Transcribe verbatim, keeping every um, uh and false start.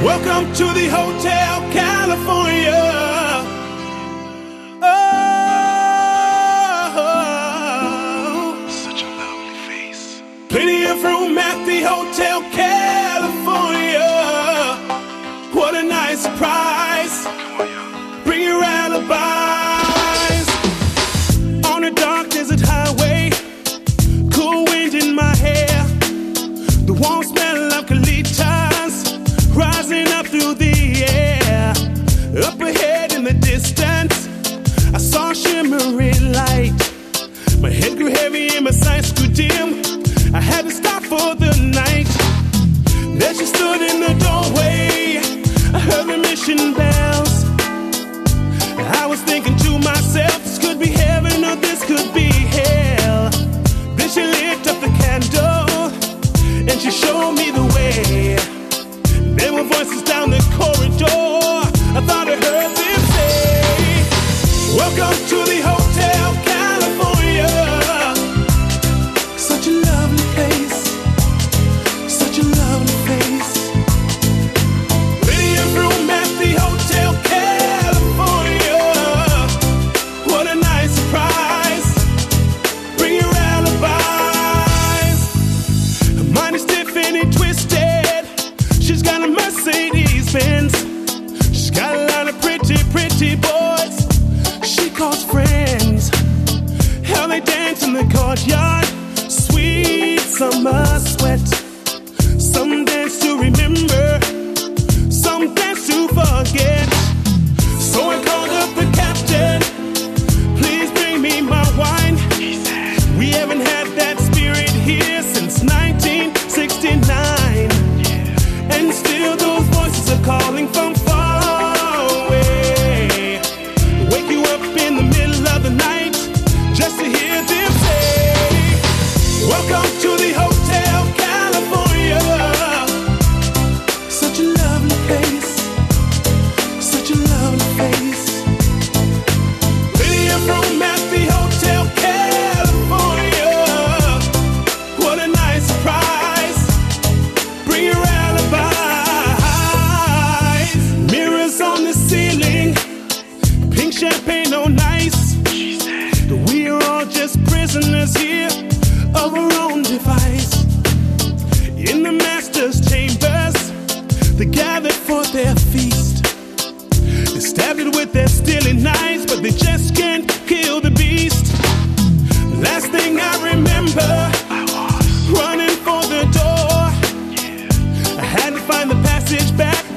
Welcome to the Hotel California. Oh, such a lovely face. Plenty of room at the Hotel California. What a nice surprise. Come on, y'all. Bring your alibis. On a dark desert highway, cool wind in my hair, the warm smell of colitas rising up through the air. Up ahead in the distance, I saw a shimmering light. My head grew heavy and my sights grew dim. I had to stop for the night. There she stood in the doorway. I heard the mission bells. I was thinking to myself, this could be heaven or this could be hell. Then she lit up the candle and she showed me the way. There were voices down the corridor. I thought I heard them say, welcome to the Hotel California. Such a lovely place, such a lovely place. Plenty of room at the Hotel California. What a nice surprise. Bring your alibis. Her mind is stiff and twisted. She's got a Mercedes Benz. She's got a lot of pretty, pretty boys she calls friends. How they dance in the courtyard, sweet summer sweat. Some dance to remember, some dance to forget. So I called up the captain, please bring me my wine. We haven't had that spirit here since nineteen sixty-nine. And still those voices are calling from far away. Wake you up in the middle of the night just to hear them say, welcome to the Hotel California. Such a lovely place, such a lovely place. Plenty of room at the Hotel California. What a nice surprise. Bring your alibis. Mirrors on the ceiling, pink champagne on ice. We are all just prisoners here of our own device. In the master's chambers, they gathered for their feast. They stabbed it with their stealing knives, but they just can't kill the beast. Last thing I remember, I was. running for the door. I had to find the passage back